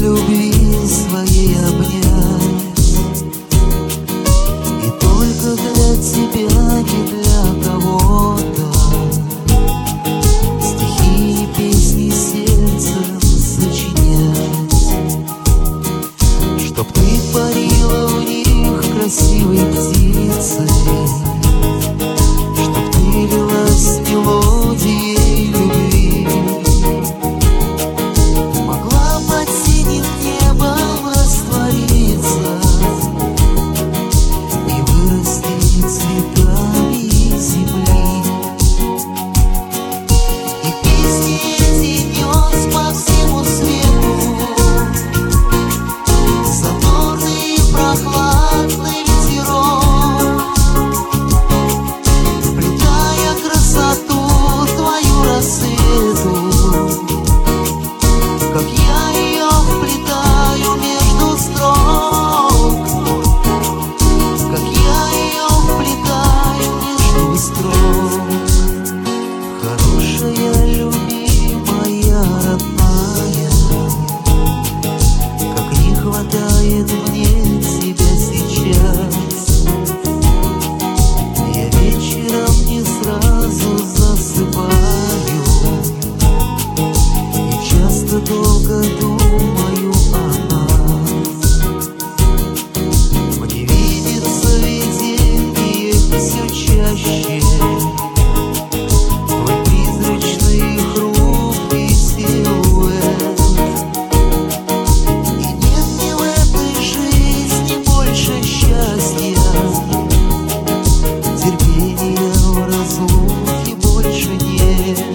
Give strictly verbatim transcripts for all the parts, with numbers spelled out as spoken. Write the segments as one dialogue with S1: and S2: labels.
S1: любви своей обнять. И только для тебя, не для кого-то, стихи и песни сердцем сочинять. Чтоб ты парила в них красивой птицей, чтоб ты лилась мелодией любви, могла под синим небом раствориться и вырасти цветами земли. И песни эти нес по всему свету задорный и прохладный ветерок, вплетая красоту твою рассвету, как я ее вплетаю между строк, как я ее вплетаю между строк. Хорошая, любимая, родная, как не хватает мне тебя сейчас. Я вечером не сразу засыпаю и часто долго думаю о нас. Мне видится видение все чаще, твой призрачный и хрупкий силуэт. И нет мне в этой жизни больше счастья, терпения в разлуке больше нет.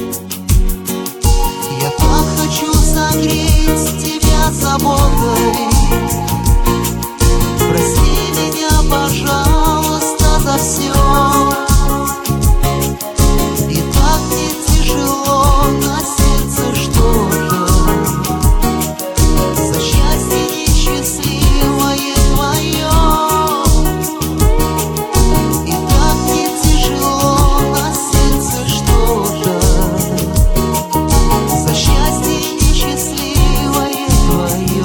S1: Я так хочу согреть тебя заботой. Прости меня, пожалуйста, за все. И так мне тяжело на сердце что-то, за счастье несчастливое твое. И так мне тяжело на сердце что-то, за счастье несчастливое твое.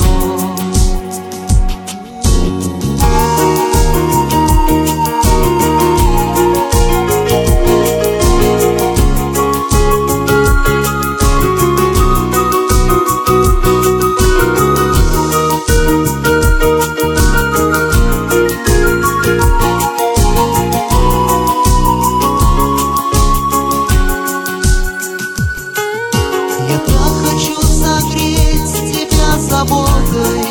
S1: Я так хочу согреть тебя заботой.